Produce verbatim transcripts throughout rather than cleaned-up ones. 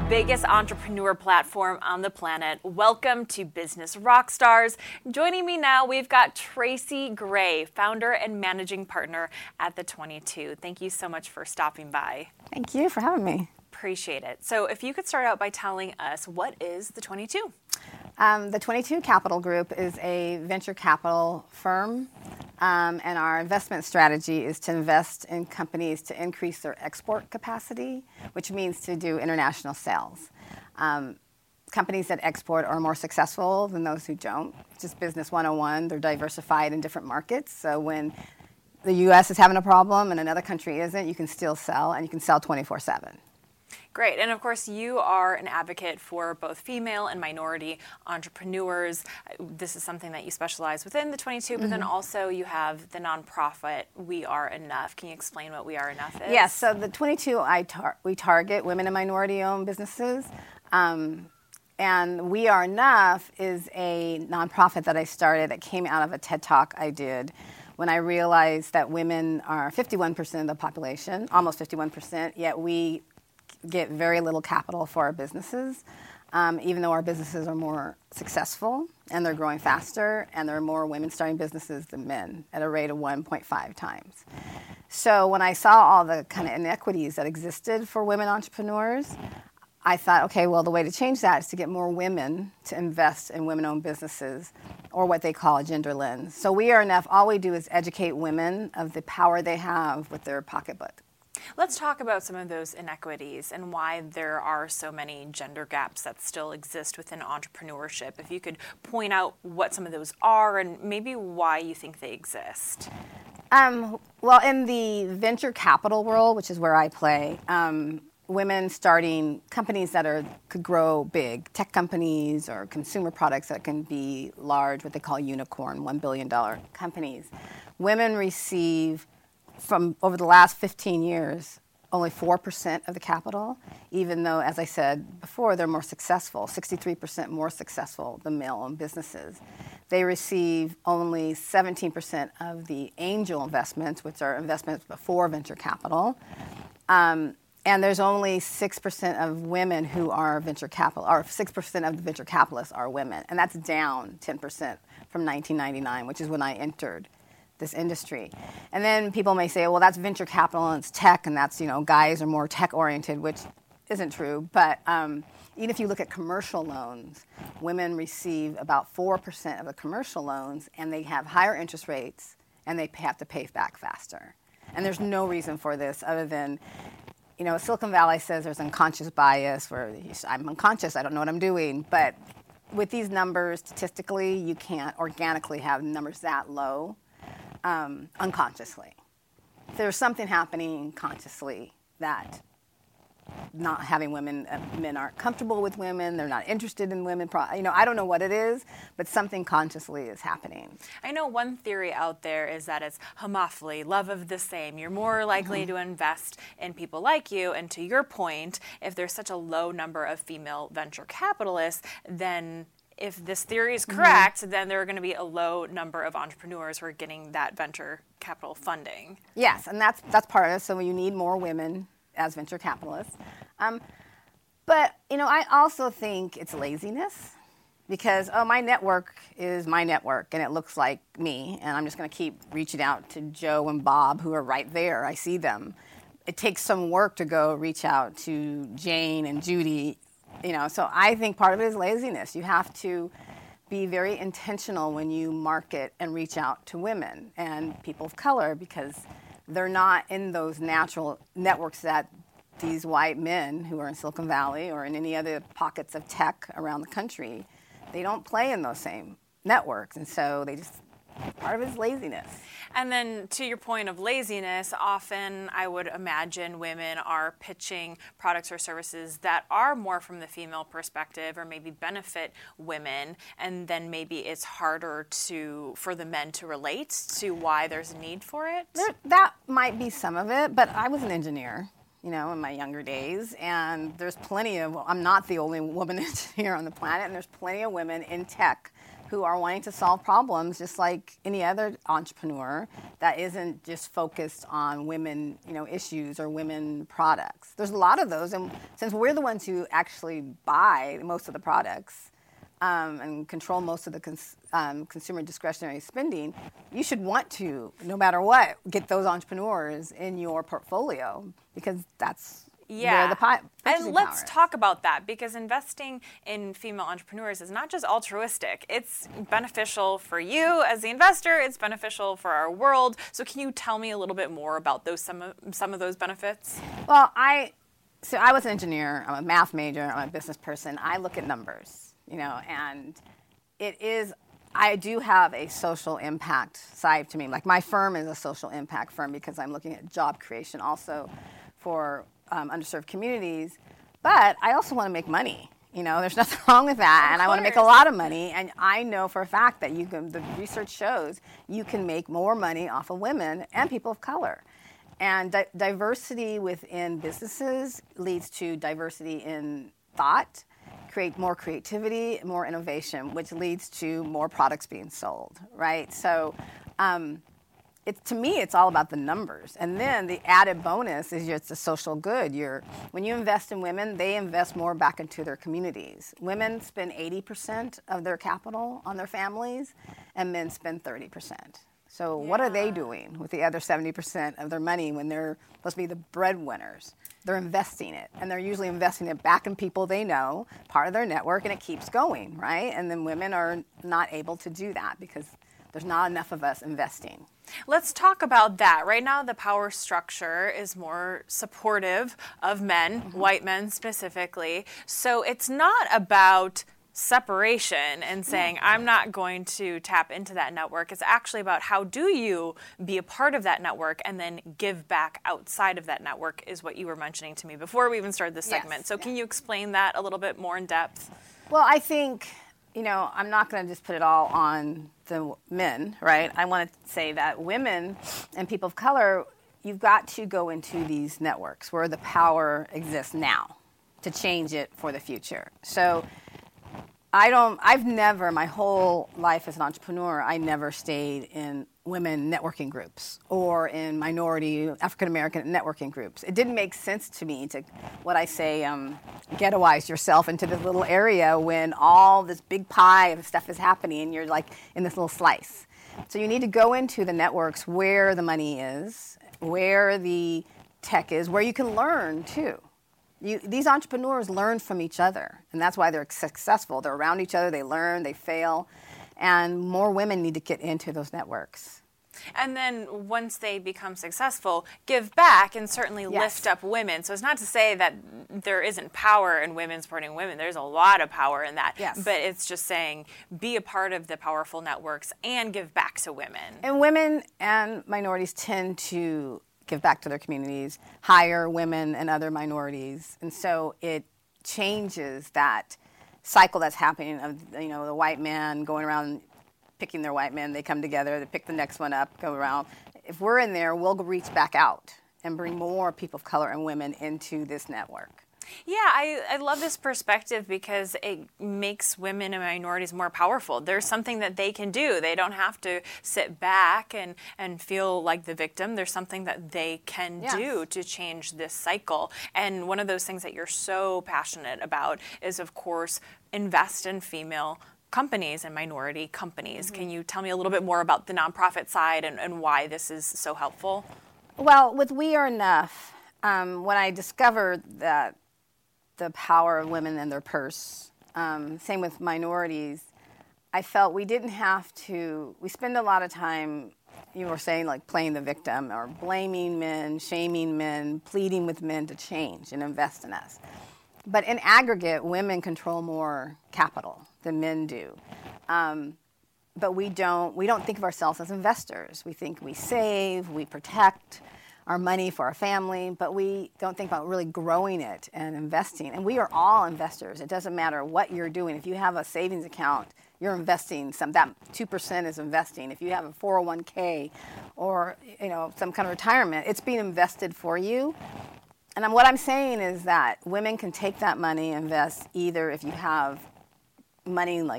biggest entrepreneur platform on the planet. Welcome to Business Rockstars. Joining me now, we've got Tracy Gray, founder and managing partner at The twenty-two. Thank you so much for stopping by. Thank you for having me. Appreciate it. So if you could start out by telling us, what is The twenty-two? Um, the twenty-two Capital Group is a venture capital firm, um, and our investment strategy is to invest in companies to increase their export capacity, which means to do international sales. Um, companies that export are more successful than those who don't. Just business one oh one, they're diversified in different markets. So when the U S is having a problem and another country isn't, you can still sell, and you can sell twenty-four seven. Great. And of course, you are an advocate for both female and minority entrepreneurs. This is something that you specialize within the twenty-two, but mm-hmm. then also you have the nonprofit We Are Enough. Can you explain what We Are Enough is? Yes. So the twenty-two, I tar- we target women and minority-owned businesses. Um, and We Are Enough is a nonprofit that I started that came out of a TED Talk I did when I realized that women are fifty-one percent of the population, almost fifty-one percent, yet we get very little capital for our businesses, um, even though our businesses are more successful and they're growing faster, and there are more women starting businesses than men at a rate of one point five times. So when I saw all the kind of inequities that existed for women entrepreneurs, I thought, okay, well, the way to change that is to get more women to invest in women-owned businesses, or what they call a gender lens. So We Are Enough, all we do is educate women of the power they have with their pocketbook. Let's talk about some of those inequities and why there are so many gender gaps that still exist within entrepreneurship. If you could point out what some of those are and maybe why you think they exist. Um, well, in the venture capital world, which is where I play, um, women starting companies that are could grow big, tech companies or consumer products that can be large, what they call unicorn, one billion dollars companies. Women receive, from over the last fifteen years, only four percent of the capital, even though, as I said before, they're more successful, sixty-three percent more successful than male-owned businesses. They receive only seventeen percent of the angel investments, which are investments before venture capital. Um, and there's only six percent of women who are venture capital, or six percent of the venture capitalists are women. And that's down ten percent from nineteen ninety-nine, which is when I entered this industry. And then people may say, well, that's venture capital and it's tech, and that's, you know, guys are more tech oriented, which isn't true. But um, even if you look at commercial loans, women receive about four percent of the commercial loans, and they have higher interest rates, and they have to pay back faster. And there's no reason for this other than, you know, Silicon Valley says there's unconscious bias where I'm unconscious, I don't know what I'm doing. But with these numbers, statistically, you can't organically have numbers that low. Um, unconsciously. There's something happening consciously that not having women, uh, men aren't comfortable with women, they're not interested in women. Pro- you know, I don't know what it is, but something consciously is happening. I know one theory out there is that it's homophily, love of the same. You're more likely mm-hmm. to invest in people like you, and to your point, if there's such a low number of female venture capitalists, then if this theory is correct, mm-hmm. then there are going to be a low number of entrepreneurs who are getting that venture capital funding. Yes, and that's that's part of it. So you need more women as venture capitalists. Um, but, you know, I also think it's laziness because, oh, my network is my network, and it looks like me, and I'm just going to keep reaching out to Joe and Bob, who are right there. I see them. It takes some work to go reach out to Jane and Judy. You know, so I think part of it is laziness. You have to be very intentional when you market and reach out to women and people of color, because they're not in those natural networks that these white men who are in Silicon Valley or in any other pockets of tech around the country, they don't play in those same networks. And so they just, part of it is laziness. And then to your point of laziness, often I would imagine women are pitching products or services that are more from the female perspective or maybe benefit women, and then maybe it's harder to for the men to relate to why there's a need for it. There, that might be some of it, but I was an engineer, you know, in my younger days, and there's plenty of, I'm not the only woman engineer on the planet, and there's plenty of women in tech who are wanting to solve problems just like any other entrepreneur that isn't just focused on women, you know, issues or women products. There's a lot of those, and since we're the ones who actually buy most of the products um, and control most of the cons- um, consumer discretionary spending, you should want to, no matter what, get those entrepreneurs in your portfolio because that's Yeah, where the pi- and let's power is. talk about that because investing in female entrepreneurs is not just altruistic. It's beneficial for you as the investor. It's beneficial for our world. So can you tell me a little bit more about those some of, some of those benefits? Well, I so I was an engineer. I'm a math major. I'm a business person. I look at numbers, you know, and it is. I do have a social impact side to me. Like my firm is a social impact firm because I'm looking at job creation also for um, underserved communities. But I also want to make money. You know, there's nothing wrong with that, Of and I want to make a course. lot of money. And I know for a fact that you can. The research shows you can make more money off of women and people of color. And di- diversity within businesses leads to diversity in thought, create more creativity, more innovation, which leads to more products being sold, right? So um, it, to me, it's all about the numbers. And then the added bonus is it's a social good. You're, when you invest in women, they invest more back into their communities. Women spend eighty percent of their capital on their families, and men spend thirty percent. So what are they Yeah. doing with the other seventy percent of their money when they're supposed to be the breadwinners? They're investing it, and they're usually investing it back in people they know, part of their network, and it keeps going, right? And then women are not able to do that because there's not enough of us investing. Let's talk about that. Right now, the power structure is more supportive of men, Mm-hmm. white men specifically. So it's not about separation and saying, I'm not going to tap into that network. It's actually about how do you be a part of that network and then give back outside of that network is what you were mentioning to me before we even started this Yes, segment. So yeah. can you explain that a little bit more in depth? Well, I think, you know, I'm not going to just put it all on the men, right? I want to say that women and people of color, you've got to go into these networks where the power exists now to change it for the future. So I don't, I've never, my whole life as an entrepreneur, I never stayed in women networking groups or in minority African-American networking groups. It didn't make sense to me to, what I say, um, ghettoize yourself into this little area when all this big pie of stuff is happening and you're like in this little slice. So you need to go into the networks where the money is, where the tech is, where you can learn too. You, these entrepreneurs learn from each other, and that's why they're successful. They're around each other, they learn, they fail, and more women need to get into those networks. And then once they become successful, give back and certainly Yes. lift up women. So it's not to say that there isn't power in women supporting women. There's a lot of power in that. Yes. But it's just saying be a part of the powerful networks and give back to women. And women and minorities tend to give back to their communities, hire women and other minorities. And so it changes that cycle that's happening of, you know, the white man going around picking their white men. They come together, they pick the next one up, go around. If we're in there, we'll reach back out and bring more people of color and women into this network. Yeah, I, I love this perspective because it makes women and minorities more powerful. There's something that they can do. They don't have to sit back and, and feel like the victim. There's something that they can Yes. do to change this cycle. And one of those things that you're so passionate about is, of course, invest in female companies and minority companies. Mm-hmm. Can you tell me a little bit more about the nonprofit side and, and why this is so helpful? Well, with We Are Enough, um, when I discovered that the power of women and their purse, um, same with minorities, I felt we didn't have to, we spend a lot of time, you were saying, like playing the victim or blaming men, shaming men, pleading with men to change and invest in us. But in aggregate, women control more capital than men do. Um, but we don't, we don't think of ourselves as investors. We think we save, we protect our money for our family, but we don't think about really growing it and investing. And we are all investors. It doesn't matter what you're doing. If you have a savings account, you're investing some, that two percent is investing. If you have a four oh one k or, you know, some kind of retirement, it's being invested for you. And I'm, what I'm saying is that women can take that money and invest either if you have money like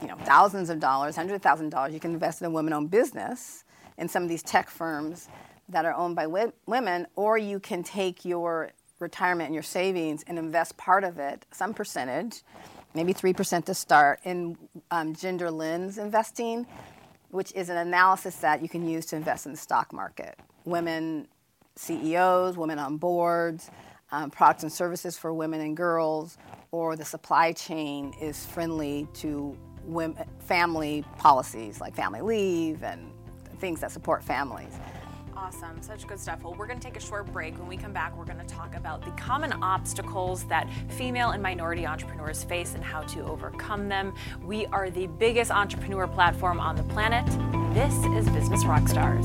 you know, thousands of dollars, hundred thousand dollars. You can invest in a women-owned business in some of these tech firms that are owned by wi- women, or you can take your retirement and your savings and invest part of it, some percentage, maybe three percent to start, in um, gender lens investing, which is an analysis that you can use to invest in the stock market. Women C E Os, women on boards, um, products and services for women and girls, or the supply chain is friendly to women, family policies like family leave and things that support families. Awesome. Such good stuff. Well, we're going to take a short break. When we come back, we're going to talk about the common obstacles that female and minority entrepreneurs face and how to overcome them. We are the biggest entrepreneur platform on the planet. This is Business Rockstars.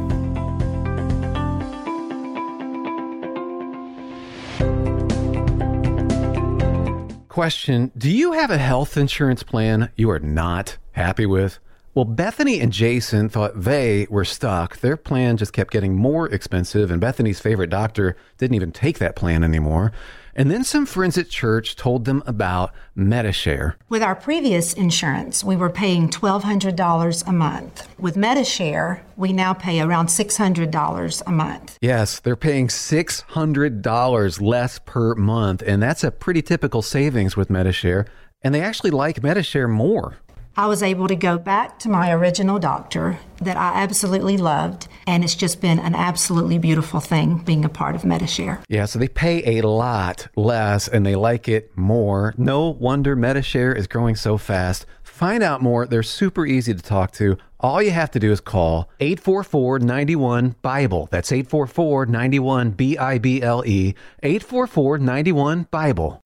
Question, do you have a health insurance plan you are not happy with? Well, Bethany and Jason thought they were stuck. Their plan just kept getting more expensive, and Bethany's favorite doctor didn't even take that plan anymore. And then some friends at church told them about Medi-Share. With our previous insurance, we were paying twelve hundred dollars a month. With Medi-Share, we now pay around six hundred dollars a month. Yes, they're paying six hundred dollars less per month, and that's a pretty typical savings with Medi-Share. And they actually like Medi-Share more. I was able to go back to my original doctor that I absolutely loved, and it's just been an absolutely beautiful thing being a part of Medi-Share. Yeah, so they pay a lot less and they like it more. No wonder Medi-Share is growing so fast. Find out more. They're super easy to talk to. All you have to do is call eight four four, nine one, BIBLE. That's eight four four, nine one, B I B L E, eight four four, nine one, BIBLE.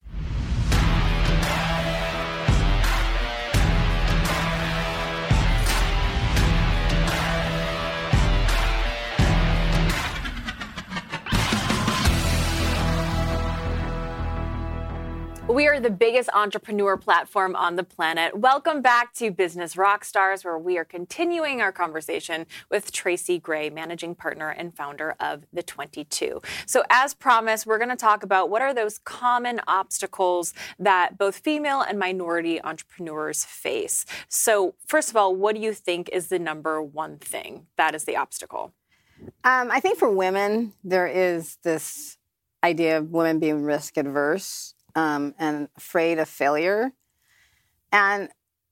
We are the biggest entrepreneur platform on the planet. Welcome back to Business Rockstars, where we are continuing our conversation with Tracy Gray, managing partner and founder of The twenty-two. So as promised, we're going to talk about what are those common obstacles that both female and minority entrepreneurs face. So first of all, what do you think is the number one thing that is the obstacle? Um, I think for women, there is this idea of women being risk adverse. Um, and afraid of failure. And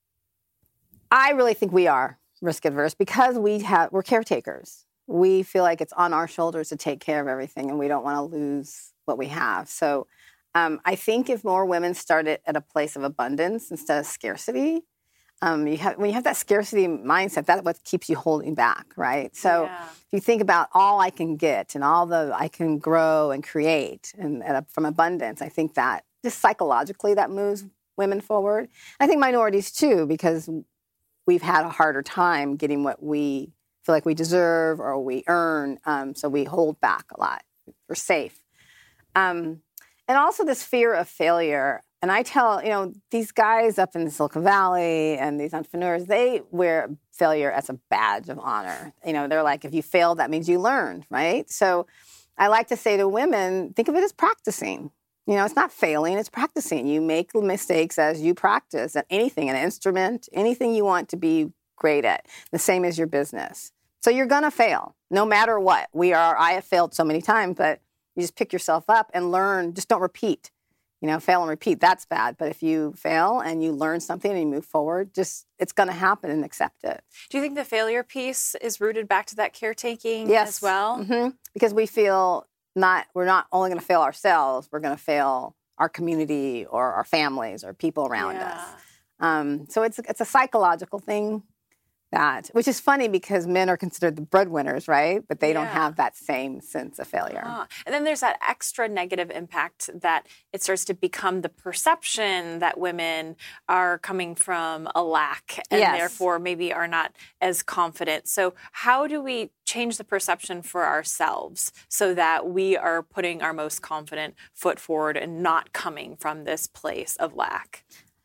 I really think we are risk adverse because we have, we're caretakers. We feel like it's on our shoulders to take care of everything and we don't want to lose what we have. So um, I think if more women started at a place of abundance instead of scarcity, um, you have, when you have that scarcity mindset, that's what keeps you holding back, right? So Yeah. if you think about all I can get and all the I can grow and create and, and from abundance, I think that just psychologically that moves women forward. I think minorities too, because we've had a harder time getting what we feel like we deserve or we earn, um, so we hold back a lot. We're safe. Um, and also this fear of failure. And I tell, you know, these guys up in Silicon Valley and these entrepreneurs, they wear failure as a badge of honor. You know, they're like, if you fail, that means you learned, right? So I like to say to women, think of it as practicing. You know, it's not failing, it's practicing. You make mistakes as you practice at anything, an instrument, anything you want to be great at, the same as your business. So you're going to fail, no matter what. We are, I have failed so many times, but you just pick yourself up and learn. Just don't repeat. You know, fail and repeat, that's bad. But if you fail and you learn something and you move forward, just it's going to happen and accept it. Do you think the failure piece is rooted back to that caretaking yes. as well? Mm-hmm. Because we feel not we're not only going to fail ourselves, we're going to fail our community or our families or people around Yeah. us. Um, so it's it's a psychological thing. That, which is funny because men are considered the breadwinners, right? But they Yeah. don't have that same sense of failure. Ah, and then there's that extra negative impact that it starts to become the perception that women are coming from a lack and Yes. therefore maybe are not as confident. So how do we change the perception for ourselves so that we are putting our most confident foot forward and not coming from this place of lack?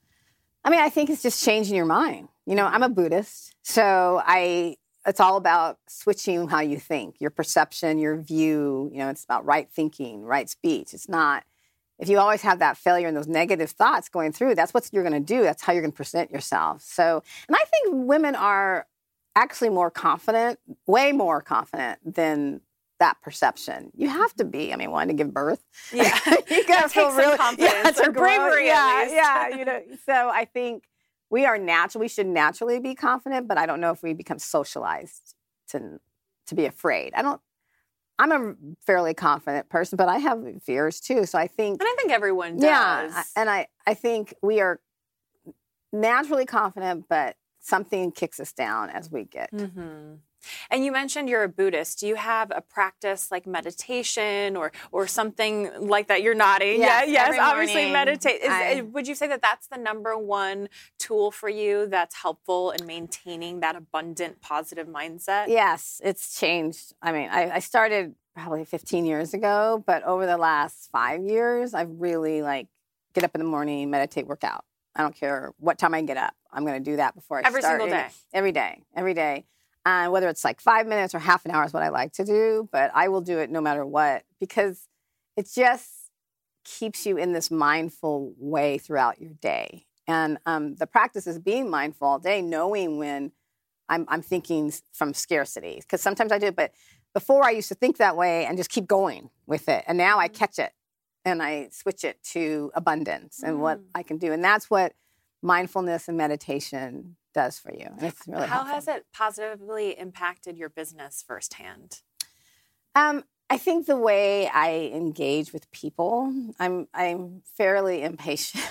I mean, I think it's just changing your mind. You know, I'm a Buddhist, so I it's all about switching how you think, your perception, your view. You know, it's about right thinking, right speech. It's not if you always have that failure and those negative thoughts going through, that's what you're going to do. That's how you're going to present yourself. So, and I think women are actually more confident, way more confident than that perception. You have to be. I mean, wanting to give birth. Yeah. You got to feel some really confidence yeah, it's or a bravery yeah, at least. yeah, you know. So I think we are natural. We should naturally be confident, but I don't know if we become socialized to to be afraid. I don't. I'm a fairly confident person, but I have fears too. So I think, and I think everyone does. Yeah, and I I think we are naturally confident, but something kicks us down as we get. Mm-hmm. And you mentioned you're a Buddhist. Do you have a practice like meditation or or something like that? You're nodding. Yes, yeah, yes, every obviously morning meditate. Is, I- would you say that that's the number one tool for you that's helpful in maintaining that abundant, positive mindset? Yes, it's changed. I mean, I, I started probably fifteen years ago, but over the last five years, I've really like get up in the morning, meditate, work out. I don't care what time I get up. I'm going to do that before I Every start. single day? Every day. Every day. And whether it's like five minutes or half an hour is what I like to do, but I will do it no matter what because it just keeps you in this mindful way throughout your day. And um, the practice is being mindful all day, knowing when I'm, I'm thinking from scarcity. Because sometimes I do it, but before I used to think that way and just keep going with it. And now I catch it and I switch it to abundance and mm. what I can do. And that's what mindfulness and meditation does for you. And it's really How helpful. has it positively impacted your business firsthand? Um, I think the way I engage with people, I'm I'm fairly impatient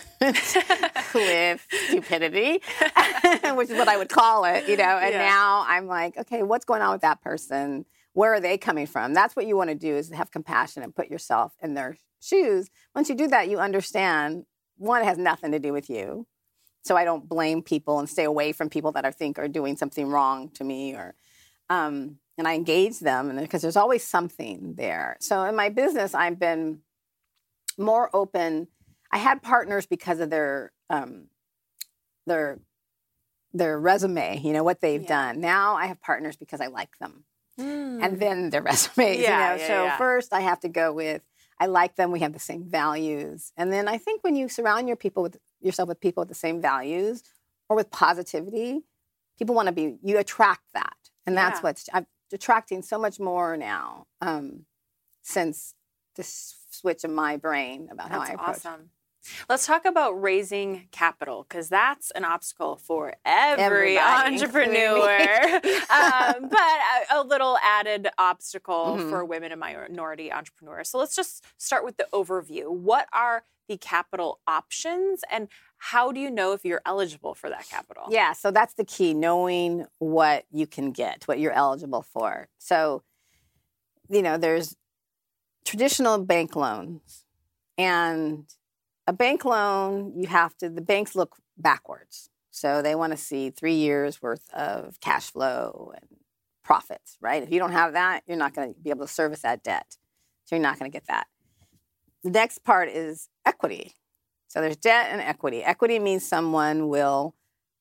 with stupidity, which is what I would call it, you know. And Yeah. now I'm like, okay, what's going on with that person? Where are they coming from? That's what you want to do is have compassion and put yourself in their shoes. Once you do that, you understand, one, it has nothing to do with you. So I don't blame people and stay away from people that I think are doing something wrong to me, or um, and I engage them because there's always something there. So in my business, I've been more open. I had partners because of their um, their their resume, you know, what they've Yeah. done. Now I have partners because I like them, Mm. and then their resumes. Yeah, you know, yeah, so yeah. first I have to go with I like them. We have the same values, and then I think when you surround your people with yourself with people with the same values or with positivity, people want to be, you attract that. And that's Yeah. what's, I'm attracting so much more now um, since this switch in my brain about That's how I approach. awesome. Let's talk about raising capital because that's an obstacle for every Everybody, entrepreneur. um, but a, a little added obstacle Mhm. for women and minority entrepreneurs. So let's just start with the overview. What are the capital options and how do you know if you're eligible for that capital? Yeah, so that's the key, knowing what you can get, what you're eligible for. So, you know, there's traditional bank loans, and a bank loan, you have to, the banks look backwards. So they want to see three years worth of cash flow and profits, right? If you don't have that, you're not going to be able to service that debt. So you're not going to get that. The next part is equity. So there's debt and equity. Equity means someone will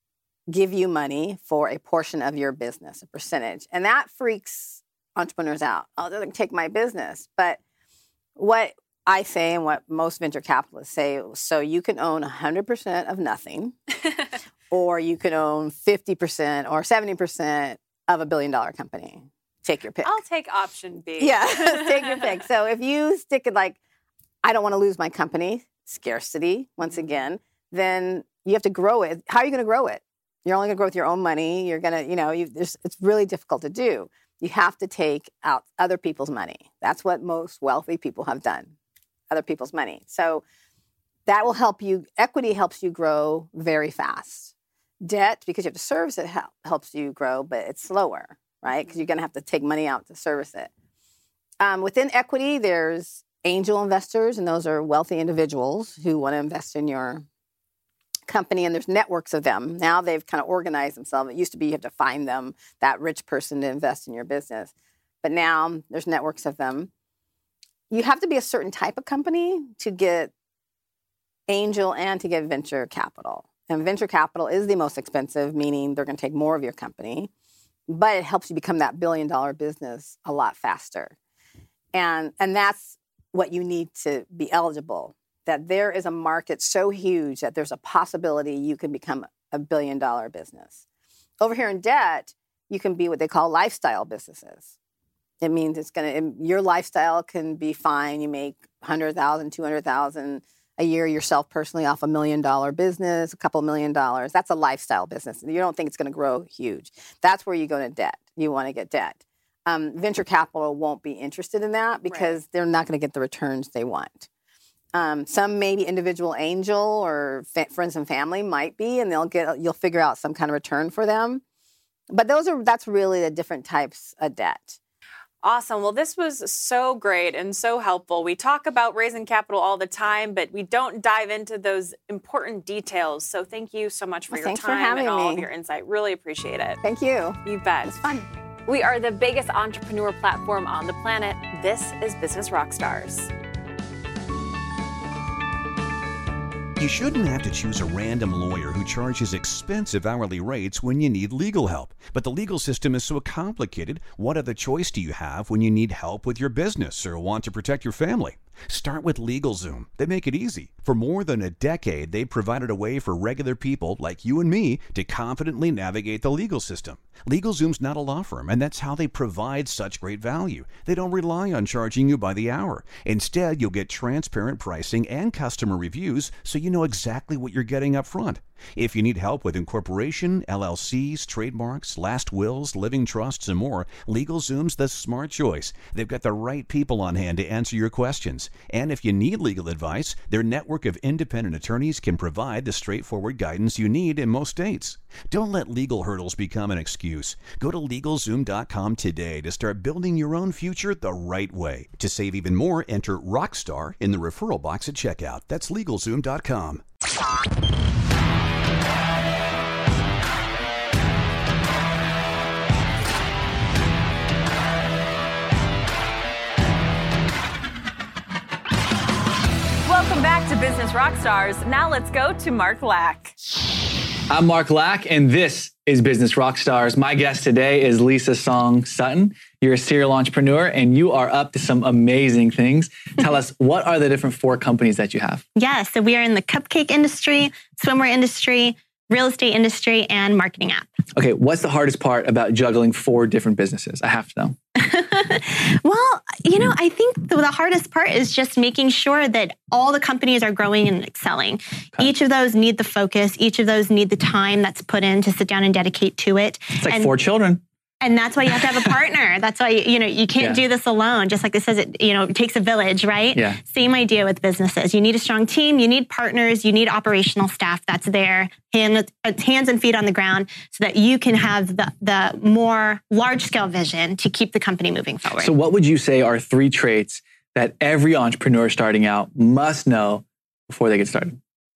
give you money for a portion of your business, a percentage. And that freaks entrepreneurs out. Oh, they're going to take my business. But what I say and what most venture capitalists say, so you can own one hundred percent of nothing, or you can own fifty percent or seventy percent of a billion dollar company. Take your pick. I'll take option B. Yeah, take your pick. So if you stick it like, I don't want to lose my company, scarcity, once again, then you have to grow it. How are you going to grow it? You're only going to grow with your own money. You're going to, you know, you, it's really difficult to do. You have to take out other people's money. That's what most wealthy people have done, other people's money. So that will help you. Equity helps you grow very fast. Debt, because you have to service it, help, helps you grow, but it's slower, right? Because you're going to have to take money out to service it. Um, within equity, there's angel investors, and those are wealthy individuals who want to invest in your company, and there's networks of them. Now they've kind of organized themselves. It used to be you have to find them, that rich person to invest in your business. But now there's networks of them. You have to be a certain type of company to get angel and to get venture capital. And venture capital is the most expensive, meaning they're going to take more of your company, but it helps you become that billion dollar business a lot faster. And and that's what you need to be eligible. that there is a market so huge that there's a possibility you can become a billion dollar business. Over here in debt, you can be what they call lifestyle businesses. It means it's going to, your lifestyle can be fine. You make one hundred thousand dollars, two hundred thousand dollars a year yourself personally off a million dollar business, a couple million dollars. That's a lifestyle business. You don't think it's going to grow huge. That's where you go to debt. You want to get debt. Um, venture capital won't be interested in that because right. they're not going to get the returns they want. Um, some maybe individual angel or fa- friends and family might be, and they'll get, you'll figure out some kind of return for them. But those are, that's really the different types of debt. Awesome. Well, this was so great and so helpful. We talk about raising capital all the time, but we don't dive into those important details. So thank you so much for well, your thanks time for having and all me. of your insight. Really appreciate it. Thank you. You bet. It's fun. We are the biggest entrepreneur platform on the planet. This is Business Rockstars. You shouldn't have to choose a random lawyer who charges expensive hourly rates when you need legal help. But the legal system is so complicated, what other choice do you have when you need help with your business or want to protect your family? Start with LegalZoom. They make it easy. For more than a decade, they've provided a way for regular people like you and me to confidently navigate the legal system. LegalZoom's not a law firm, and that's how they provide such great value. They don't rely on charging you by the hour. Instead, you'll get transparent pricing and customer reviews so you know exactly what you're getting up front. If you need help with incorporation, L L Cs, trademarks, last wills, living trusts, and more, LegalZoom's the smart choice. They've got the right people on hand to answer your questions. And if you need legal advice, their network of independent attorneys can provide the straightforward guidance you need in most states. Don't let legal hurdles become an excuse. Go to LegalZoom dot com today to start building your own future the right way. To save even more, enter Rockstar in the referral box at checkout. That's LegalZoom dot com. Welcome back to Business Rockstars. Now let's go to Mark Lack. I'm Mark Lack, and this is Business Rockstars. My guest today is Lisa Song Sutton. You're a serial entrepreneur, and you are up to some amazing things. Tell us, what are the different four companies that you have? Yeah, so we are in the cupcake industry, swimwear industry, real estate industry, and marketing app. Okay, what's the hardest part about juggling four different businesses? I have to know. Well, you know, I think the, the hardest part is just making sure that all the companies are growing and excelling. Okay. Each of those need the focus. Each of those need the time that's put in to sit down and dedicate to it. It's like and, four children. And that's why you have to have a partner. That's why, you know, you can't yeah. do this alone. Just like it says, it, you know, it takes a village, right? Yeah. Same idea with businesses. You need a strong team. You need partners. You need operational staff that's there, hand, hands and feet on the ground, so that you can have the, the more large-scale vision to keep the company moving forward. So what would you say are three traits that every entrepreneur starting out must know before they get started?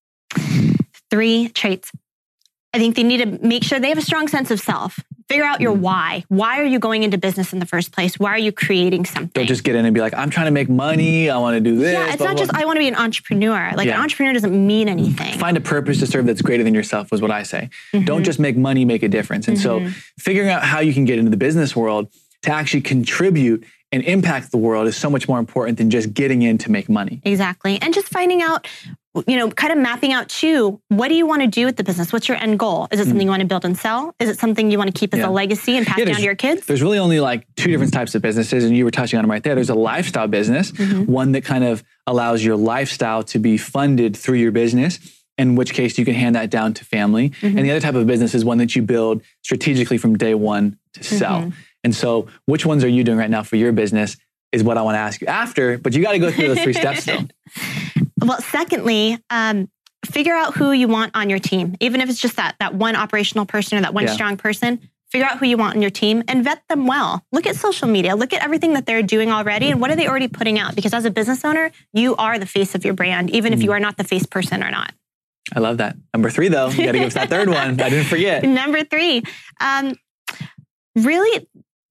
Three traits. I think they need to make sure they have a strong sense of self. Figure out your why. Why are you going into business in the first place? Why are you creating something? Don't just get in and be like, I'm trying to make money. I want to do this. Yeah, it's blah, not blah, just, blah. I want to be an entrepreneur. Like yeah. an entrepreneur doesn't mean anything. Find a purpose to serve that's greater than yourself was what I say. Mm-hmm. Don't just make money, make a difference. And mm-hmm. so figuring out how you can get into the business world to actually contribute and impact the world is so much more important than just getting in to make money. Exactly. And just finding out, you know, kind of mapping out too, what do you want to do with the business? What's your end goal? Is it something mm. you want to build and sell? Is it something you want to keep as yeah. a legacy and pass yeah, down to your kids? There's really only like two different types of businesses, and you were touching on them right there. There's a lifestyle business, mm-hmm. one that kind of allows your lifestyle to be funded through your business, in which case you can hand that down to family. Mm-hmm. And the other type of business is one that you build strategically from day one to sell. Mm-hmm. And so which ones are you doing right now for your business is what I want to ask you after, but you got to go through those three steps still. Well, secondly, um, figure out who you want on your team. Even if it's just that that one operational person or that one yeah. strong person, figure out who you want on your team and vet them well. Look at social media. Look at everything that they're doing already and what are they already putting out? Because as a business owner, you are the face of your brand, even mm. if you are not the face person or not. I love that. Number three, though, you got to give us that third one. I didn't forget. Number three, um, really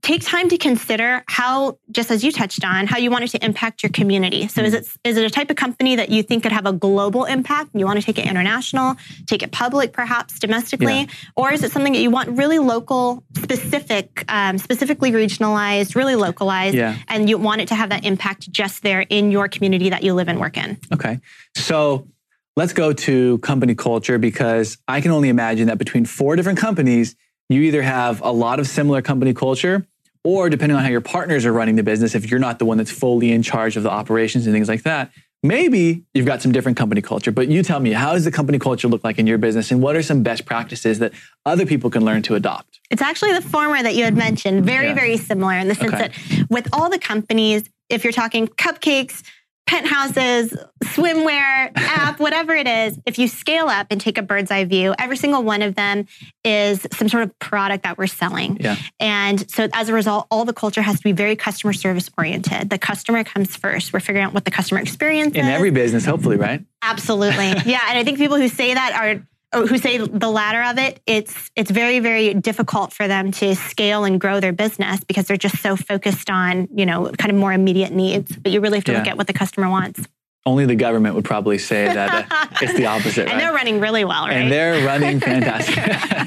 take time to consider how, just as you touched on, how you want it to impact your community. So is it is it a type of company that you think could have a global impact? You want to take it international, take it public, perhaps domestically, yeah. or is it something that you want really local, specific, um, specifically regionalized, really localized, yeah. and you want it to have that impact just there in your community that you live and work in? Okay, so let's go to company culture, because I can only imagine that between four different companies, you either have a lot of similar company culture, or depending on how your partners are running the business, if you're not the one that's fully in charge of the operations and things like that, maybe you've got some different company culture. But you tell me, how does the company culture look like in your business? And what are some best practices that other people can learn to adopt? It's actually the former that you had mentioned. Very, yeah. very similar in the sense okay. that with all the companies, if you're talking cupcakes, penthouses, swimwear, app, whatever it is, if you scale up and take a bird's eye view, every single one of them is some sort of product that we're selling. Yeah. And so as a result, all the culture has to be very customer service oriented. The customer comes first. We're figuring out what the customer experience in is. In every business, hopefully, right? Absolutely. Yeah. And I think people who say that are who say the latter of it, it's it's very, very difficult for them to scale and grow their business because they're just so focused on, you know, kind of more immediate needs. But you really have to yeah. look at what the customer wants. Only the government would probably say that uh, it's the opposite, and right? they're running really well, right? And they're running fantastic.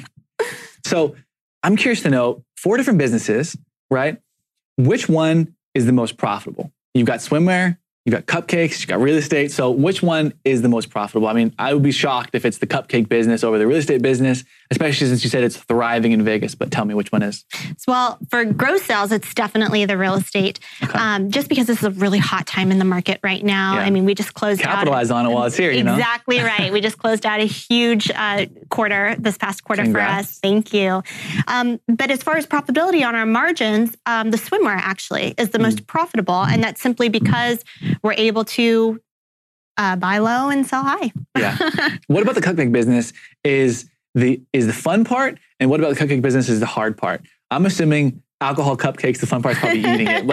So I'm curious to know, four different businesses, right? Which one is the most profitable? You've got swimwear, you've got cupcakes, you've got real estate. So which one is the most profitable? I mean, I would be shocked if it's the cupcake business over the real estate business, especially since you said it's thriving in Vegas. But tell me which one is. Well, for gross sales, it's definitely the real estate. Okay. Um, just because this is a really hot time in the market right now. Yeah. I mean, we just closed Capitalize out. on it while it's here, you exactly know? Exactly right. We just closed out a huge uh, quarter, this past quarter Congrats. for us. Thank you. Um, but as far as profitability on our margins, um, the swimwear actually is the mm. most profitable. And that's simply because we're able to uh, buy low and sell high. Yeah. What about the cupcake business is the is the fun part, and what about the cupcake business is the hard part? I'm assuming alcohol cupcakes, the fun part is probably eating it.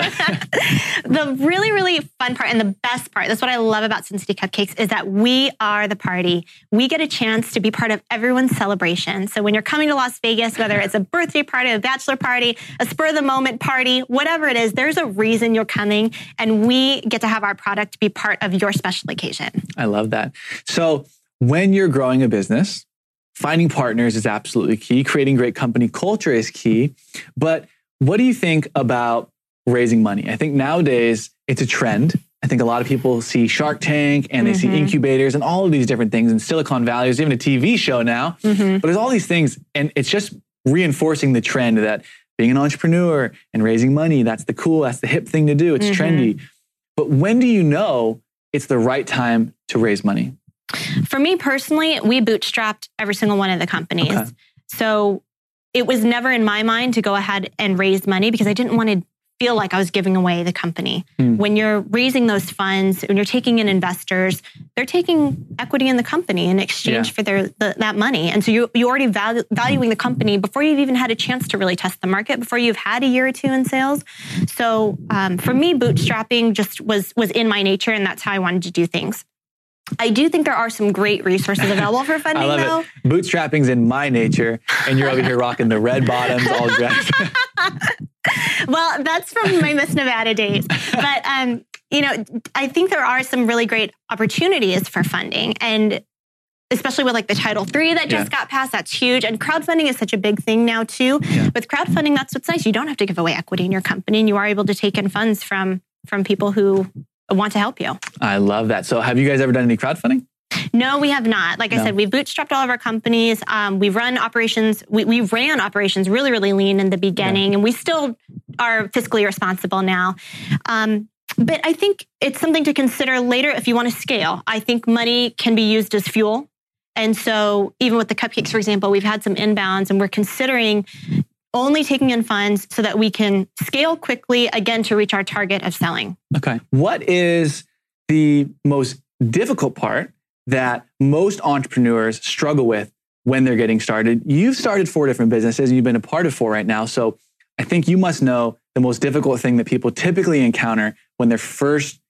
The really, really fun part and the best part, that's what I love about Sin City Cupcakes, is that we are the party. We get a chance to be part of everyone's celebration. So when you're coming to Las Vegas, whether it's a birthday party, a bachelor party, a spur of the moment party, whatever it is, there's a reason you're coming, and we get to have our product be part of your special occasion. I love that. So when you're growing a business, finding partners is absolutely key. Creating great company culture is key. But what do you think about raising money? I think nowadays it's a trend. I think a lot of people see Shark Tank and they mm-hmm. see incubators and all of these different things. And Silicon Valley, there's even a T V show now. Mm-hmm. But there's all these things. And it's just reinforcing the trend that being an entrepreneur and raising money, that's the cool, that's the hip thing to do. It's mm-hmm. trendy. But when do you know it's the right time to raise money? For me personally, we bootstrapped every single one of the companies. Okay. So it was never in my mind to go ahead and raise money because I didn't want to feel like I was giving away the company. Mm. When you're raising those funds, when you're taking in investors, they're taking equity in the company in exchange yeah. for their the, that money. And so you, you're already value, valuing the company before you've even had a chance to really test the market, before you've had a year or two in sales. So um, for me, bootstrapping just was was in my nature, and that's how I wanted to do things. I do think there are some great resources available for funding, I love though. It. Bootstrapping's in my nature, and you're over here rocking the red bottoms, all dressed. Well, that's from my Miss Nevada days. But, um, you know, I think there are some really great opportunities for funding. And especially with like the Title three that just yeah. got passed, that's huge. And crowdfunding is such a big thing now, too. Yeah. With crowdfunding, that's what's nice. You don't have to give away equity in your company, and you are able to take in funds from from people who want to help you. I love that. So have you guys ever done any crowdfunding? No, we have not. Like no. I said, we've bootstrapped all of our companies. Um, we've run operations. We, we ran operations really, really lean in the beginning, yeah. and we still are fiscally responsible now. Um, but I think it's something to consider later if you want to scale. I think money can be used as fuel. And so even with the cupcakes, for example, we've had some inbounds, and we're considering only taking in funds so that we can scale quickly, again, to reach our target of selling. Okay. What is the most difficult part that most entrepreneurs struggle with when they're getting started? You've started four different businesses, and you've been a part of four right now. So I think you must know the most difficult thing that people typically encounter when they're first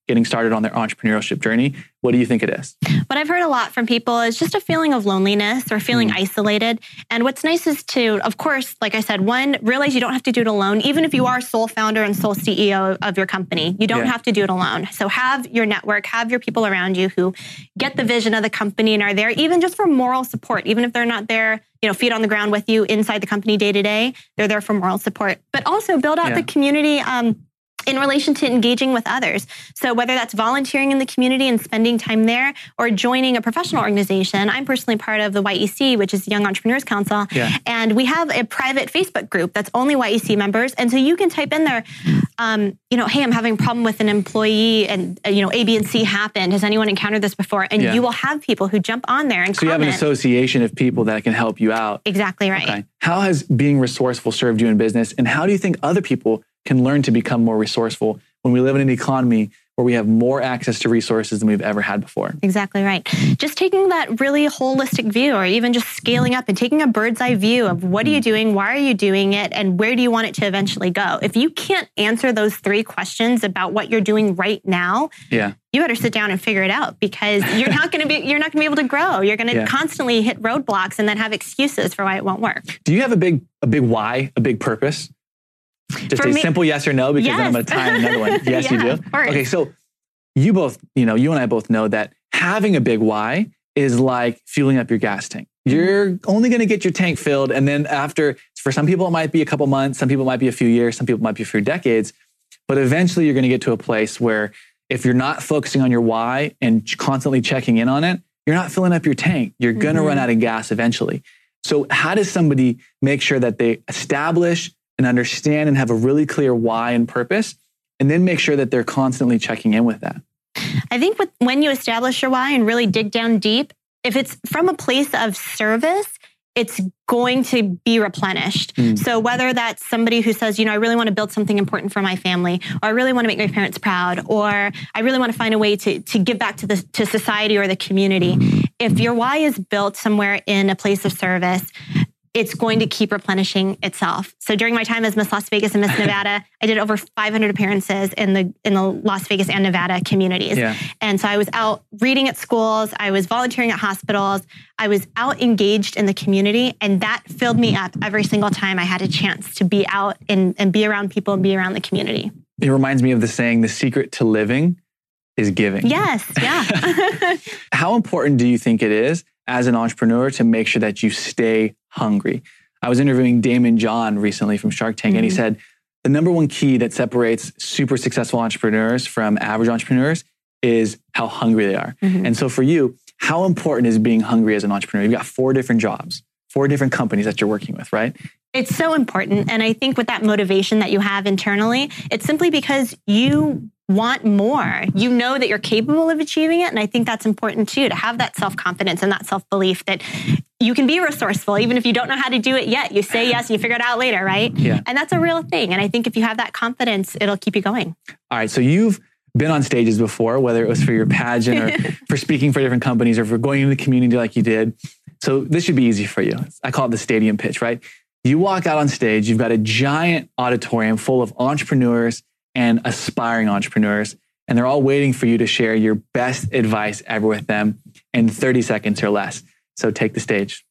getting started on their entrepreneurship journey. What do you think it is? What I've heard a lot from people is just a feeling of loneliness or feeling mm. isolated. And what's nice is to, of course, like I said, one, realize you don't have to do it alone. Even if you are sole founder and sole C E O of your company, you don't yeah. have to do it alone. So have your network, have your people around you who get the vision of the company and are there even just for moral support, even if they're not there, you know, feet on the ground with you inside the company day to day, they're there for moral support. But also build out yeah. the community um, in relation to engaging with others. So whether that's volunteering in the community and spending time there or joining a professional organization, I'm personally part of the Y E C, which is Young Entrepreneurs Council. Yeah. And we have a private Facebook group that's only Y E C members. And so you can type in there, um, you know, hey, I'm having a problem with an employee and, uh, you know, A, B, and C happened. Has anyone encountered this before? And yeah. you will have people who jump on there and so comment. You have an association of people that can help you out. Exactly right. Okay. How has being resourceful served you in business? And how do you think other people can learn to become more resourceful when we live in an economy where we have more access to resources than we've ever had before? Exactly right. Just taking that really holistic view, or even just scaling up and taking a bird's eye view of what are you doing, why are you doing it, and where do you want it to eventually go? If you can't answer those three questions about what you're doing right now, yeah. you better sit down and figure it out, because you're not going to be you're not going to be able to grow. You're going to yeah. constantly hit roadblocks and then have excuses for why it won't work. Do you have a big a big why, a big purpose? Just For a me, simple yes or no, because yes. then I'm going to tie another one. Yes, yeah, you do? Of course. Okay, so you both, you know, you and I both know that having a big why is like fueling up your gas tank. You're only going to get your tank filled. And then after, for some people, it might be a couple months. Some people it might be a few years. Some people it might be a few decades. But eventually you're going to get to a place where if you're not focusing on your why and constantly checking in on it, you're not filling up your tank. You're going to mm-hmm. run out of gas eventually. So how does somebody make sure that they establish and understand and have a really clear why and purpose, and then make sure that they're constantly checking in with that? I think with, when you establish your why and really dig down deep, if it's from a place of service, it's going to be replenished. Mm. So whether that's somebody who says, you know, I really want to build something important for my family, or I really want to make my parents proud, or I really want to find a way to, to give back to the to society or the community. Mm. If your why is built somewhere in a place of service, it's going to keep replenishing itself. So during my time as Miss Las Vegas and Miss Nevada, I did over five hundred appearances in the in the Las Vegas and Nevada communities. Yeah. And so I was out reading at schools, I was volunteering at hospitals, I was out engaged in the community, and that filled me up every single time I had a chance to be out and, and be around people and be around the community. It reminds me of the saying, the secret to living is giving. Yes, yeah. How important do you think it is as an entrepreneur to make sure that you stay hungry? I was interviewing Damon John recently from Shark Tank, mm-hmm. and he said the number one key that separates super successful entrepreneurs from average entrepreneurs is how hungry they are. Mm-hmm. And so for you, how important is being hungry as an entrepreneur? You've got four different jobs, four different companies that you're working with, right? It's so important. And I think with that motivation that you have internally, it's simply because you want more. You know that you're capable of achieving it. And I think that's important too, to have that self-confidence and that self-belief that you can be resourceful, even if you don't know how to do it yet. You say yes and you figure it out later, right? Yeah. And that's a real thing. And I think if you have that confidence, it'll keep you going. All right. So you've been on stages before, whether it was for your pageant or for speaking for different companies or for going into the community like you did. So this should be easy for you. I call it the stadium pitch, right? You walk out on stage, you've got a giant auditorium full of entrepreneurs and aspiring entrepreneurs, and they're all waiting for you to share your best advice ever with them in thirty seconds or less. So take the stage.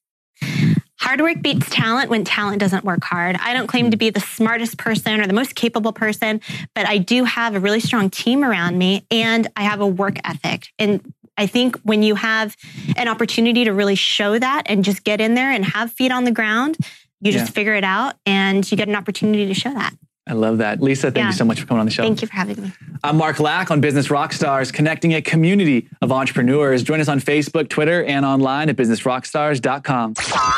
Hard work beats talent when talent doesn't work hard. I don't claim to be the smartest person or the most capable person, but I do have a really strong team around me, and I have a work ethic. And I think when you have an opportunity to really show that and just get in there and have feet on the ground, you just yeah. figure it out and you get an opportunity to show that. I love that. Lisa, thank yeah. you so much for coming on the show. Thank you for having me. I'm Mark Lack on Business Rockstars, connecting a community of entrepreneurs. Join us on Facebook, Twitter, and online at business rockstars dot com.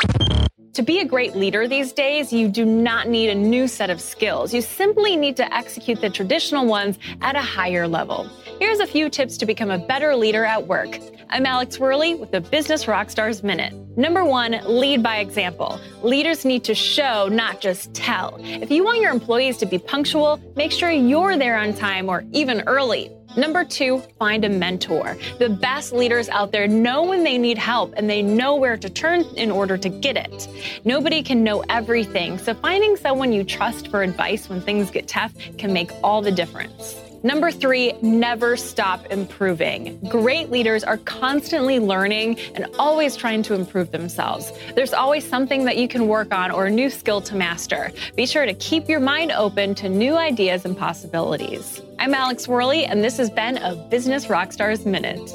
To be a great leader these days, you do not need a new set of skills. You simply need to execute the traditional ones at a higher level. Here's a few tips to become a better leader at work. I'm Alex Worley with the Business Rockstars Minute. Number one, lead by example. Leaders need to show, not just tell. If you want your employees to be punctual, make sure you're there on time or even early. Number two, find a mentor. The best leaders out there know when they need help and they know where to turn in order to get it. Nobody can know everything, so finding someone you trust for advice when things get tough can make all the difference. Number three, never stop improving. Great leaders are constantly learning and always trying to improve themselves. There's always something that you can work on or a new skill to master. Be sure to keep your mind open to new ideas and possibilities. I'm Alex Worley, and this has been a Business Rockstars Minute.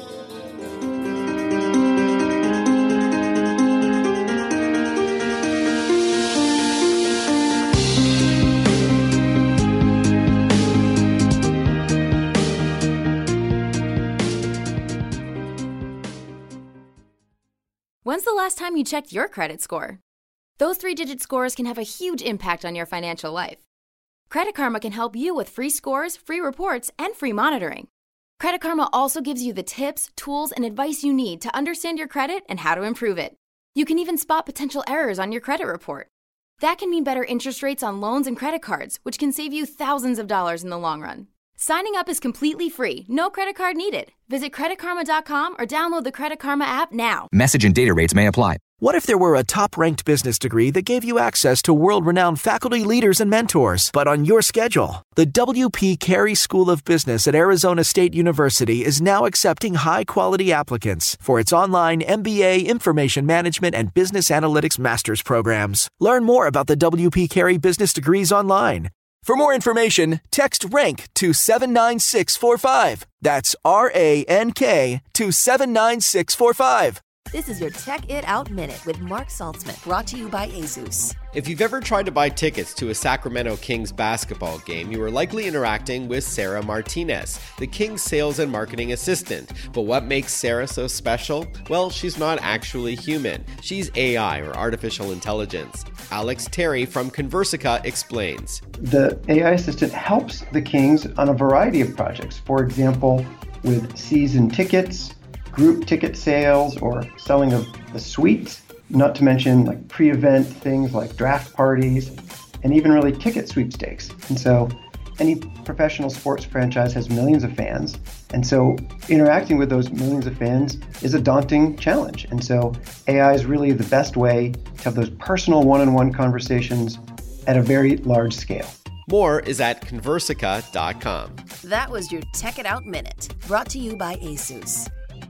When's the last time you checked your credit score? Those three-digit scores can have a huge impact on your financial life. Credit Karma can help you with free scores, free reports, and free monitoring. Credit Karma also gives you the tips, tools, and advice you need to understand your credit and how to improve it. You can even spot potential errors on your credit report. That can mean better interest rates on loans and credit cards, which can save you thousands of dollars in the long run. Signing up is completely free. No credit card needed. Visit credit karma dot com or download the Credit Karma app now. Message and data rates may apply. What if there were a top-ranked business degree that gave you access to world-renowned faculty, leaders, and mentors, but on your schedule? The W P Carey School of Business at Arizona State University is now accepting high-quality applicants for its online M B A, Information Management, and Business Analytics Master's programs. Learn more about the W P Carey business degrees online. For more information, text RANK to seven nine six four five. That's R A N K to seven nine six four five. This is your Tech It Out Minute with Mark Saltzman, brought to you by ASUS. If you've ever tried to buy tickets to a Sacramento Kings basketball game, you are likely interacting with Sarah Martinez, the Kings sales and marketing assistant. But what makes Sarah so special? Well, she's not actually human. She's A I, or artificial intelligence. Alex Terry from Conversica explains. The A I assistant helps the Kings on a variety of projects. For example, with season tickets, group ticket sales, or selling of the suites, not to mention like pre-event things like draft parties, and even really ticket sweepstakes. And so any professional sports franchise has millions of fans. And so interacting with those millions of fans is a daunting challenge. And so A I is really the best way to have those personal one-on-one conversations at a very large scale. More is at Conversica dot com. That was your Tech It Out Minute, brought to you by ASUS.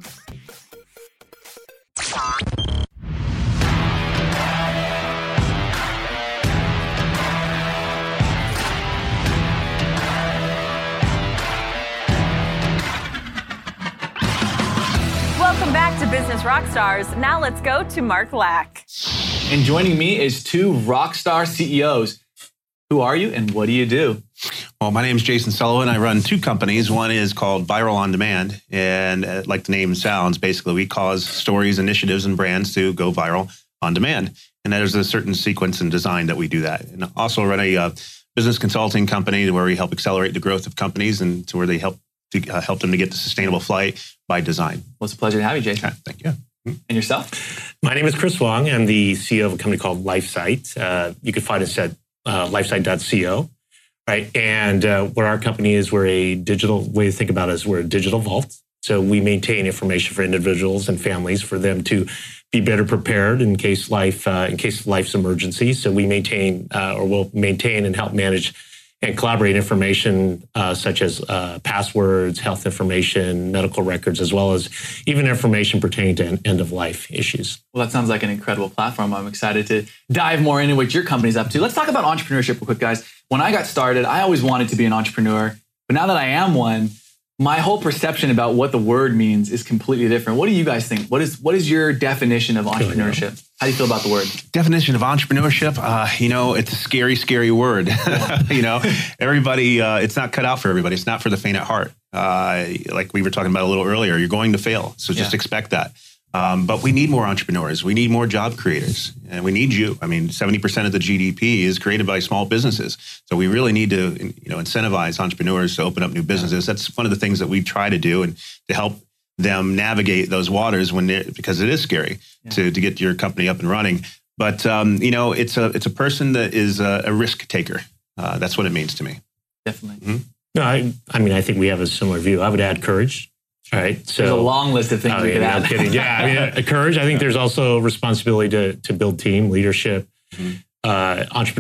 Welcome back to Business Rockstars. Now let's go to Mark Lack. And joining me is two rockstar C E Os. Who are you and what do you do? Well, my name is Jason Sullivan. I run two companies. One is called Viral On Demand. And uh, like the name sounds, basically we cause stories, initiatives, and brands to go viral on demand. And there's a certain sequence and design that we do that. And also run a uh, business consulting company where we help accelerate the growth of companies and to where they help to uh, help them to get to sustainable flight by design. Well, it's a pleasure to have you, Jason. Okay, thank you. And yourself? My name is Chris Wong. I'm the C E O of a company called LifeSite. Uh, you can find us at uh, lifesite dot co. Right. And uh, what our company is, we're a digital way to think about it is we're a digital vault. So we maintain information for individuals and families for them to be better prepared in case life, uh, in case of life's emergency. So we maintain uh, or will maintain and help manage and collaborate information uh, such as uh, passwords, health information, medical records, as well as even information pertaining to end-of-life issues. Well, that sounds like an incredible platform. I'm excited to dive more into what your company's up to. Let's talk about entrepreneurship real quick, guys. When I got started, I always wanted to be an entrepreneur. But now that I am one, my whole perception about what the word means is completely different. What do you guys think? What is what is your definition of entrepreneurship? How do you feel about the word? Definition of entrepreneurship, uh, you know, it's a scary, scary word. Yeah. You know, everybody, uh, it's not cut out for everybody. It's not for the faint at heart. Uh, like we were talking about a little earlier, you're going to fail. So just yeah. expect that. Um, but we need more entrepreneurs. We need more job creators. And we need you. I mean, seventy percent of the G D P is created by small businesses. So we really need to, you know, incentivize entrepreneurs to open up new businesses. That's one of the things that we try to do and to help them navigate those waters when they're, because it is scary yeah. to, to get your company up and running. But, um, you know, it's a, it's a person that is a, a risk taker. Uh, that's what it means to me. Definitely. Mm-hmm. No, I, I mean, I think we have a similar view. I would add courage. All right. So there's a long list of things I we mean, could add. No kidding. Yeah. I mean, uh, courage. I think there's also responsibility to to build team leadership, mm-hmm. uh, entrepreneur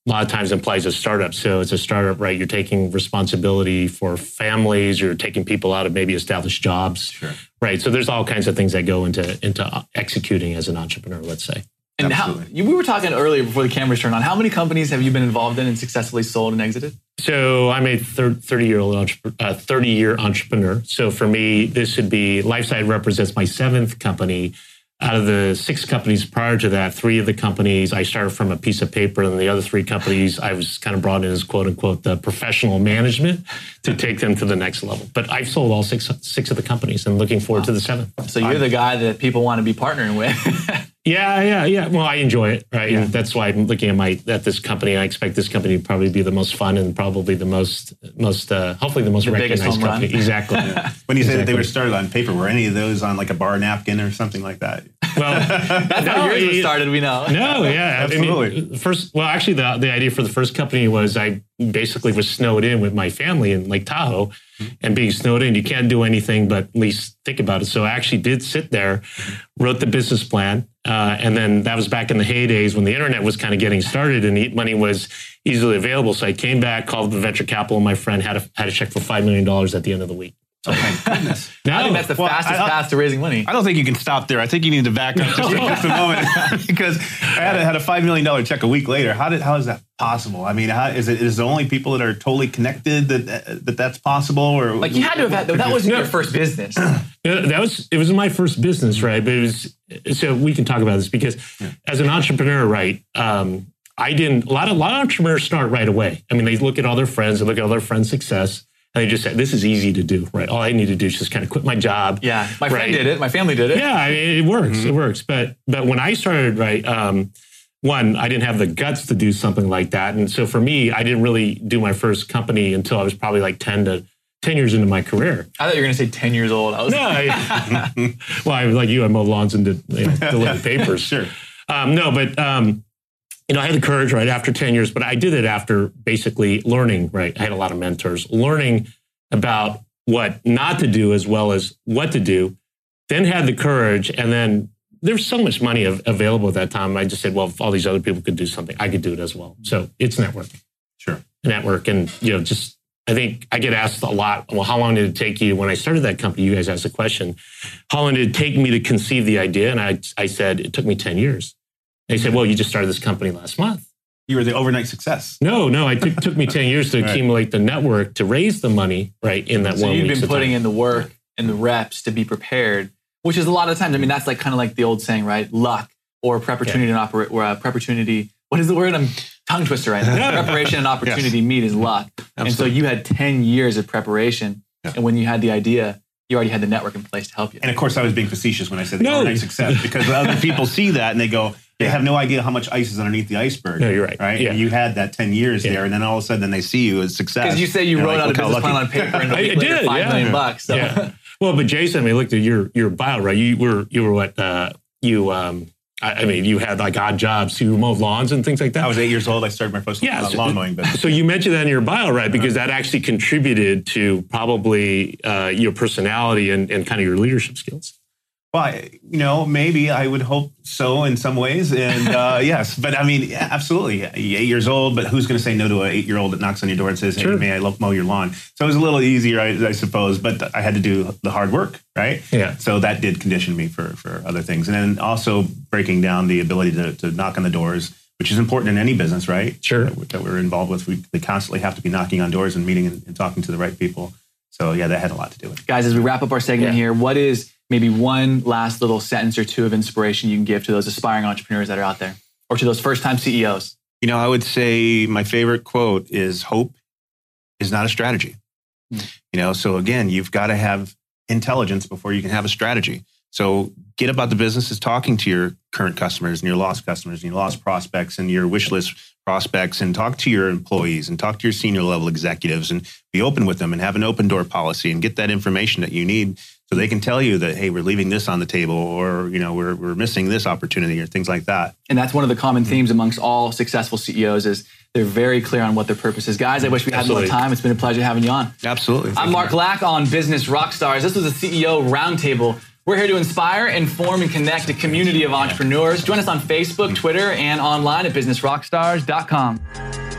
a lot of times implies a startup. So it's a startup, right? You're taking responsibility for families. You're taking people out of maybe established jobs, sure. right? So there's all kinds of things that go into into executing as an entrepreneur, let's say. And how, you, we were talking earlier before the cameras turned on. How many companies have you been involved in and successfully sold and exited? So I'm a thirty-year-old entrepreneur, uh, thirty-year entrepreneur. So for me, this would be LifeSite represents my seventh company. Out of the six companies prior to that, three of the companies I started from a piece of paper, and the other three companies I was kind of brought in as quote unquote the professional management to take them to the next level. But I've sold all six six of the companies and looking forward wow. to the seventh. So you're the guy that people want to be partnering with. Yeah, yeah, yeah. Well, I enjoy it, right? Yeah. And that's why I'm looking at my at this company. I expect this company to probably be the most fun and probably the most most uh, hopefully the most the recognized company. Run. Exactly. Yeah. When you say exactly. that they were started on paper, were any of those on like a bar napkin or something like that? Well, that's no, how yours was started. We know. No, yeah, absolutely. I mean, first, well, actually, the the idea for the first company was I basically was snowed in with my family in Lake Tahoe, mm-hmm. and being snowed in, you can't do anything but at least think about it. So I actually did sit there, wrote the business plan, uh, and then that was back in the heydays when the internet was kind of getting started and Eat Money was easily available. So I came back, called the venture capital, and my friend had a had a check for five million dollars at the end of the week. Oh my goodness. No. I think that's the well, fastest path to raising money. I don't think you can stop there. I think you need to back up just for just a moment because I had a, had a five million dollars check a week later. How did how is that possible? I mean, how, is it is it only people that are totally connected that that that's possible? Or like you had to have had, that wasn't your first business. Yeah, that was, it was my first business, right? But it was, so we can talk about this because yeah. as an entrepreneur, right, um, I didn't, a lot of, a lot of entrepreneurs start right away. I mean, they look at all their friends, they look at all their friends' success, and they just say, this is easy to do, right? All I need to do is just kind of quit my job. Yeah, my right? friend did it, my family did it. Yeah, I mean, it works, mm-hmm. it works. But but when I started, right, um, one, I didn't have the guts to do something like that. And so for me, I didn't really do my first company until I was probably like ten to ten years into my career. I thought you were going to say ten years old. I was no, I, well, I was like you, I mowed lawns and did, you know, delivered papers. Sure. Um, no, but, um, you know, I had the courage, right, after ten years, but I did it after basically learning, right? I had a lot of mentors, learning about what not to do as well as what to do, then had the courage. And then there's so much money av- available at that time. I just said, well, if all these other people could do something, I could do it as well. So it's networking. Sure. Network. And, you know, just, I think I get asked a lot, well, how long did it take you? When I started that company, you guys asked the question, how long did it take me to conceive the idea? And I, I said, it took me ten years. They said, well, you just started this company last month. You were the overnight success. No, no, it took, took me ten years to right. accumulate the network to raise the money, right, in that so one week. So you've been putting time. in the work and the reps to be prepared, which is a lot of times, I mean, that's like kind of like the old saying, right? Luck or preparatory yeah. and operate, or uh, preparatory, what is the word? I'm tongue twister right now. Preparation and opportunity yes. meet is luck. Absolutely. And so you had ten years of preparation. Yeah. And when you had the idea, you already had the network in place to help you. And of course, I was being facetious when I said the no. overnight success because other people see that and they go, they have no idea how much ice is underneath the iceberg. No, you're right. Right? Yeah. And you had that ten years yeah. there, and then all of a sudden then they see you as success. Because you say you They're wrote like, out a business plan on paper and I did, five yeah. million bucks. So. Yeah. Well, but Jason, I mean, looked at your your bio, right? You were you were what uh, you um, I, I mean, you had like odd jobs. You mowed lawns and things like that. I was eight years old. I started my first yeah, uh, so, lawn mowing business. So you mentioned that in your bio, right? Because that actually contributed to probably uh, your personality and, and kind of your leadership skills. Well, I, you know, maybe I would hope so in some ways. And uh, yes, but I mean, yeah, absolutely. Eight years old, but who's going to say no to an eight-year-old that knocks on your door and says, hey, sure. may I mow your lawn? So it was a little easier, I, I suppose, but I had to do the hard work, right? Yeah. So that did condition me for, for other things. And then also breaking down the ability to, to knock on the doors, which is important in any business, right? Sure. That, that we're involved with. We they constantly have to be knocking on doors and meeting and, and talking to the right people. So yeah, that had a lot to do with it. Guys, as we wrap up our segment yeah. here, what is maybe one last little sentence or two of inspiration you can give to those aspiring entrepreneurs that are out there or to those first-time C E Os? You know, I would say my favorite quote is hope is not a strategy. Mm. You know, so again, you've got to have intelligence before you can have a strategy. So get about the business is talking to your current customers and your lost customers and your lost prospects and your wish list prospects and talk to your employees and talk to your senior level executives and be open with them and have an open door policy and get that information that you need so they can tell you that, hey, we're leaving this on the table or, you know, we're we're missing this opportunity or things like that. And that's one of the common themes amongst all successful C E Os is they're very clear on what their purpose is. Guys, I wish we had Absolutely. more time. It's been a pleasure having you on. Absolutely. I'm Mark Lack on Business Rockstars. This was a C E O Roundtable We're here to inspire, inform, and connect a community of entrepreneurs. Join us on Facebook, Twitter, and online at business rockstars dot com.